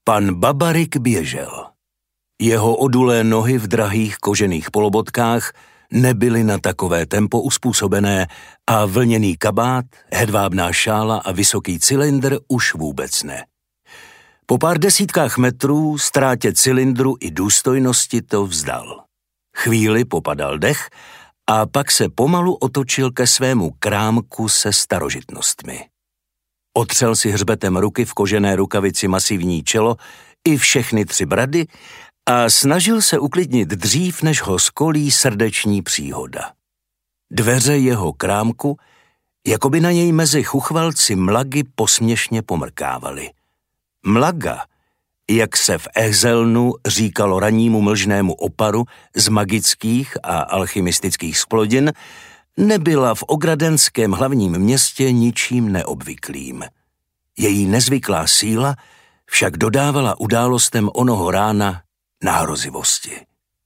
Pan Babarik běžel. Jeho odulé nohy v drahých kožených polobotkách nebyly na takové tempo uspůsobené a vlněný kabát, hedvábná šála a vysoký cylindr už vůbec ne. Po pár desítkách metrů, ztrátě cylindru i důstojnosti to vzdal. Chvíli popadal dech a pak se pomalu otočil ke svému krámku se starožitnostmi. Otřel si hřbetem ruky v kožené rukavici masivní čelo i všechny 3 brady a snažil se uklidnit dřív, než ho skolí srdeční příhoda. Dveře jeho krámku, jako by na něj mezi chuchvalci mlagy posměšně pomrkávaly. Mlaga, jak se v Ezelnu říkalo ranímu mlžnému oparu z magických a alchymistických splodin, nebyla v ogradenském hlavním městě ničím neobvyklým. Její nezvyklá síla však dodávala událostem onoho rána nározivosti.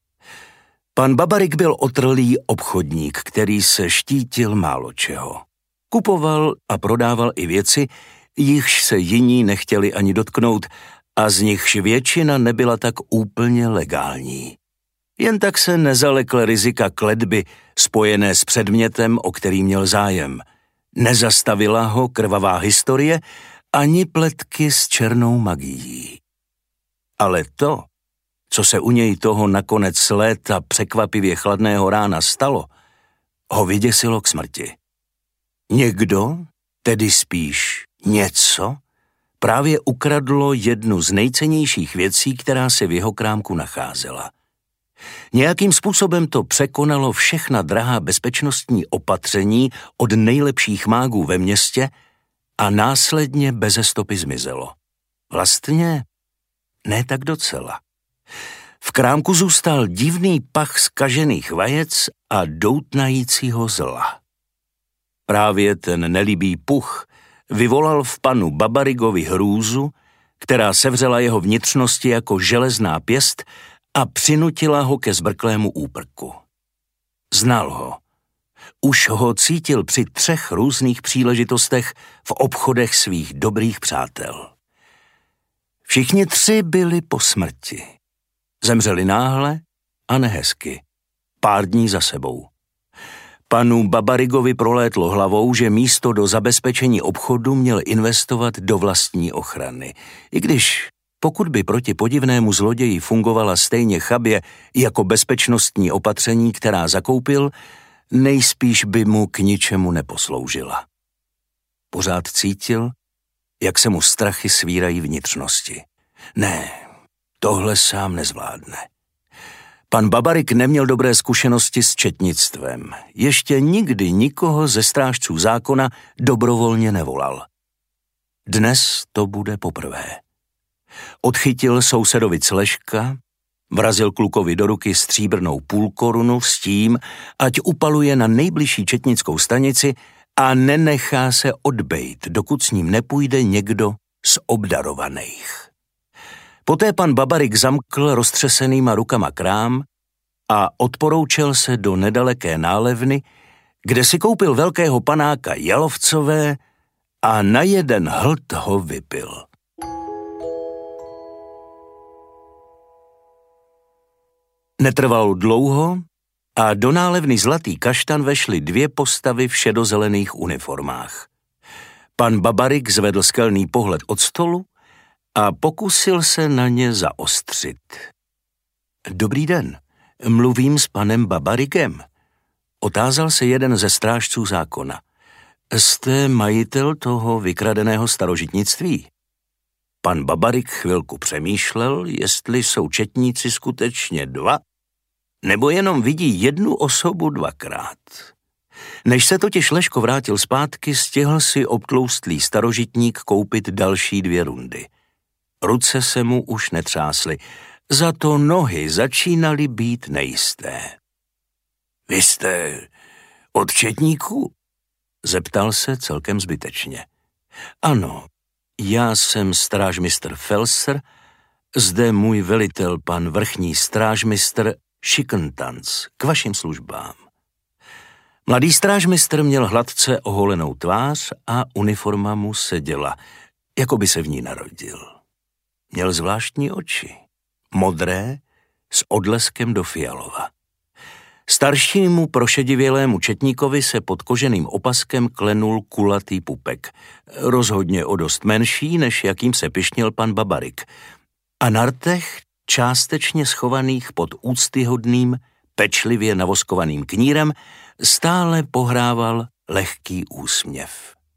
Pan Babarik byl otrlý obchodník, který se štítil málo čeho. Kupoval a prodával i věci, jichž se jiní nechtěli ani dotknout a z nichž většina nebyla tak úplně legální. Jen tak se nezalekl rizika kletby spojené s předmětem, o který měl zájem. Nezastavila ho krvavá historie ani pletky s černou magií. Ale to, co se u něj toho nakonec léta překvapivě chladného rána stalo, ho vyděsilo k smrti. Někdo, tedy spíš něco, právě ukradlo jednu z nejcennějších věcí, která se v jeho krámku nacházela. Nějakým způsobem to překonalo všechna drahá bezpečnostní opatření od nejlepších mágů ve městě a následně beze stopy zmizelo. Vlastně ne tak docela. V krámku zůstal divný pach zkažených vajec a doutnajícího zla. Právě ten nelibý puch vyvolal v panu Babarigovi hrůzu, která sevřela jeho vnitřnosti jako železná pěst a přinutila ho ke zbrklému úprku. Znal ho. Už ho cítil při 3 různých příležitostech v obchodech svých dobrých přátel. Všichni 3 byli po smrti. Zemřeli náhle a nehezky. Pár dní za sebou. Panu Babarigovi prolétlo hlavou, že místo do zabezpečení obchodu měl investovat do vlastní ochrany. I když, pokud by proti podivnému zloději fungovala stejně chabě jako bezpečnostní opatření, která zakoupil, nejspíš by mu k ničemu neposloužila. Pořád cítil, jak se mu strachy svírají vnitřnosti. Ne, tohle sám nezvládne. Pan Babarik neměl dobré zkušenosti s četnictvem. Ještě nikdy nikoho ze strážců zákona dobrovolně nevolal. Dnes to bude poprvé. Odchytil sousedovi Cleška, vrazil klukovi do ruky stříbrnou půlkorunu s tím, ať upaluje na nejbližší četnickou stanici a nenechá se odbejt, dokud s ním nepůjde někdo z obdarovaných. Poté pan Babarik zamkl roztřesenýma rukama krám a odporoučel se do nedaleké nálevny, kde si koupil velkého panáka jalovcové a na jeden hlt ho vypil. Netrvalo dlouho a do nálevny Zlatý kaštan vešly 2 postavy v šedozelených uniformách. Pan Babarik zvedl skelný pohled od stolu a pokusil se na ně zaostřit. Dobrý den, mluvím s panem Babarikem. Otázal se jeden ze strážců zákona. Jste majitel toho vykradeného starožitnictví? Pan Babarik chvilku přemýšlel, jestli jsou četníci skutečně 2, nebo jenom vidí jednu osobu 2krát. Než se totiž Leško vrátil zpátky, stihl si obtloustlý starožitník koupit další 2 rundy. Ruce se mu už netřásly, za to nohy začínaly být nejisté. Vy jste od četníků? Zeptal se celkem zbytečně. Ano, já jsem strážmistr Felser, zde můj velitel pan vrchní strážmistr Šikentanc, k vašim službám. Mladý strážmistr měl hladce oholenou tvář a uniforma mu seděla, jako by se v ní narodil. Měl zvláštní oči, modré s odleskem do fialova. Staršímu prošedivělému četníkovi se pod koženým opaskem klenul kulatý pupek, rozhodně o dost menší, než jakým se pyšnil pan Babarik, a na rtech, částečně schovaných pod úctyhodným, pečlivě navoskovaným knírem, stále pohrával lehký úsměv.